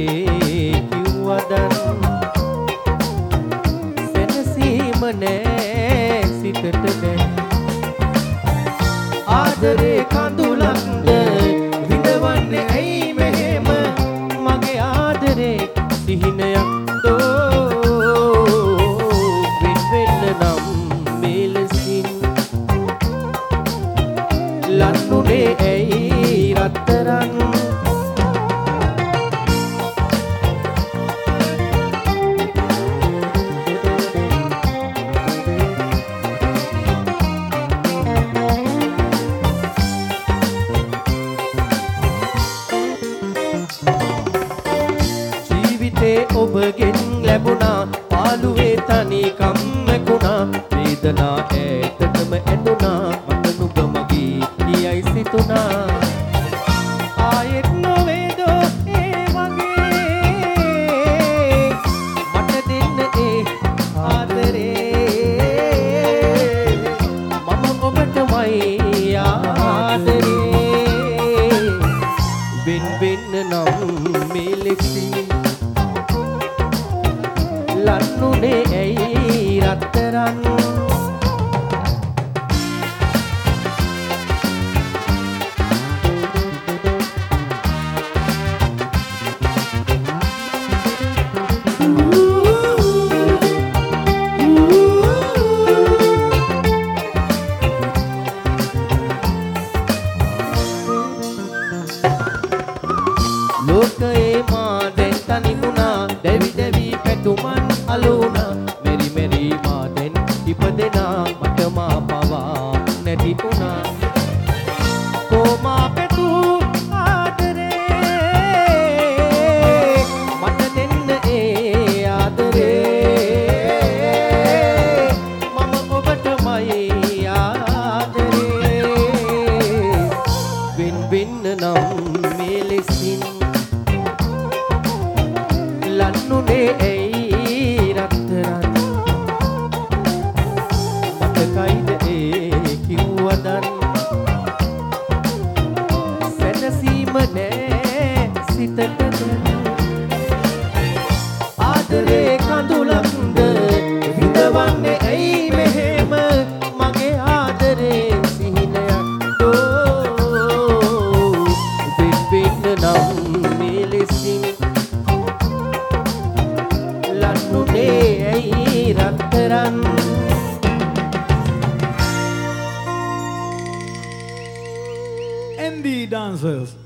කිව්වදන් සෙනසීම නෑ සිතට දැන් ආදරේ කඳුලක්ද විඳවන්නේ ඇයි මෙහෙම මගේ ආදරේ සිහිනයක් වෙන්න නම් මෙලෙසින් ලන්නුනේ ඇයි රත්තරන් ඔබගෙන් ලැබුණා පාළුවේ තනිකම් මැකුණා වේදනා ඈතටම ඇඬුණා මට නුඹ මගේ කියයි සිතුණා ආයෙත් නොවේදෝ ඒ වගේ මට දෙන්න ඒ ආදරේ මම ඔබටමයි ආදරේ වෙන්න නම් මෙලෙසින් ලන්නුනේ ඇයි රත්තරන් ලෝකයේ මා දැන් තනි වුණා දැවි දැවි පැතුමන් අලුණා මෙරි මෙරි මා දැන් ඉපදෙනා මට මා පවා නැති වුණා කොමා පැතු ආදරේ මට දෙන්න ඒ ආදරේ මම ඔබටමයි ආදරේ වෙන්න නම් මෙලෙසින් ලන්නුනේ ඇයි රත්තරන් මතකයිද ඒ කිව්වදන් සැනසීම නෑ සිතට ආදරේ කඳුලක්ද විඳවන්නේ ඇයි මෙහෙම මගේ ආදරේ සිහිනයක් වෙන්න නම් මෙලෙසින් ලන්නුනේ ඇයි රත්තරන් ND dancers